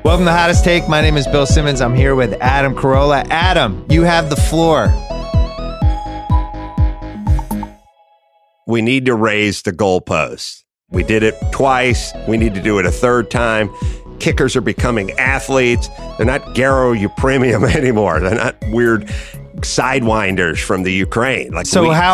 Welcome to Hottest Take. My name is Bill Simmons. I'm here with Adam Carolla. Adam, you have the floor. We need to raise the goalpost. We did it twice. We need to do it a third time. Kickers are becoming athletes. They're not Garo Upremium anymore. They're not weird sidewinders from the Ukraine. So how